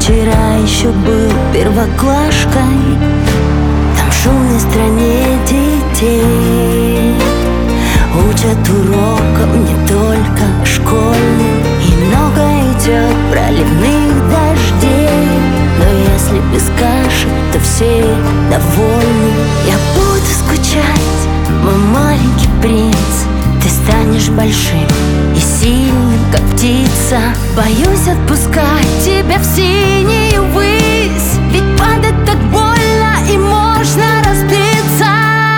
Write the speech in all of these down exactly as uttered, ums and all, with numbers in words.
вчера еще был первоклашкой, там в шумной стране детей учат урокам не только школьным, и много идет проливных дождей. Но если без каши, то все довольны. Я буду скучать, мой маленький принц. Ты станешь большим и сильным, как птица. Боюсь отпускать тебя в синюю высь, ведь падать так больно и можно разбиться.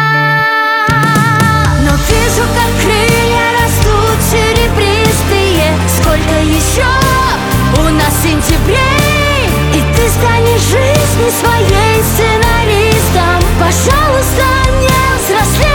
Но вижу, как крылья растут серебристые. Сколько еще у нас сентябрей, и ты станешь жизни своей сценаристом. Пожалуйста, не взрослей.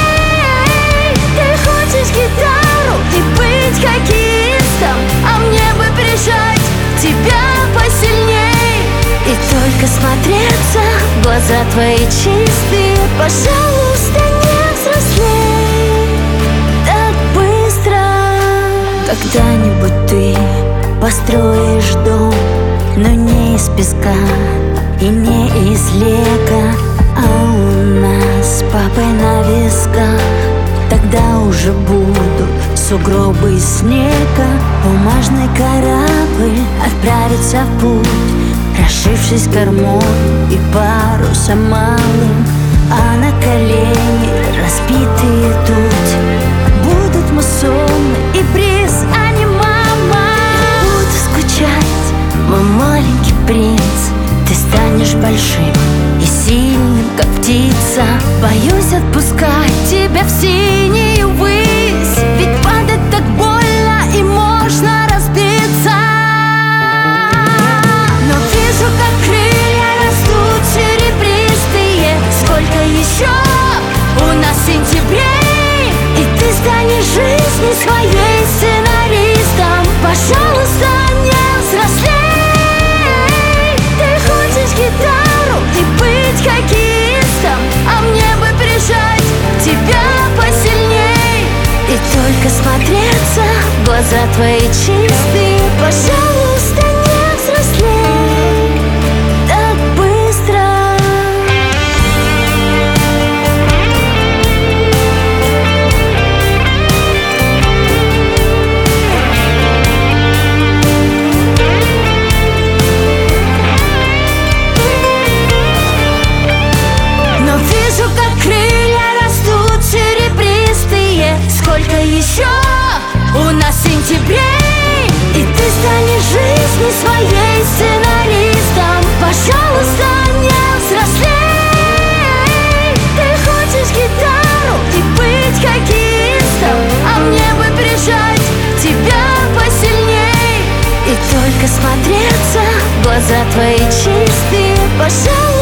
Ты хочешь гитару и быть хоккеистом, а мне бы прижать тебя посильней и только смотреться в глаза твои чистые. Пожалуйста, не взрослей так быстро. Когда-нибудь ты построишь дом, но не из песка и не из лего, а у нас с папой на висках. Тогда уже будут сугробы из снега. Бумажный корабль отправится в путь, расшившись кормой и парусом малым, а на колени распитые тут будут муссоны и бриз, а не мама. Я буду скучать, мой маленький принц. Ты станешь большим и сильным, как птица. Боюсь отпускать тебя в синюю высь, ведь падать так больно и можно разбиться. Но вижу, как крылья растут серебристые. Сколько еще у нас сентябрей, и ты станешь жизни своей сценаристом. Пожалуйста, не взрослей. Ты хочешь гитару и быть хоккеистом, а мне бы прижать тебя посильней и только смотреться в глаза твои чистые. Пожалуйста, не взрослей так быстро. Но вижу, как крылья растут серебристые. Сколько еще у нас сентябрей, и ты станешь жизни своей сценаристом. Пожалуйста, не взрослей. Ты хочешь гитару и быть хоккеистом, а мне бы прижать тебя посильней и только смотреться в глаза твои чистые. Пожалуйста.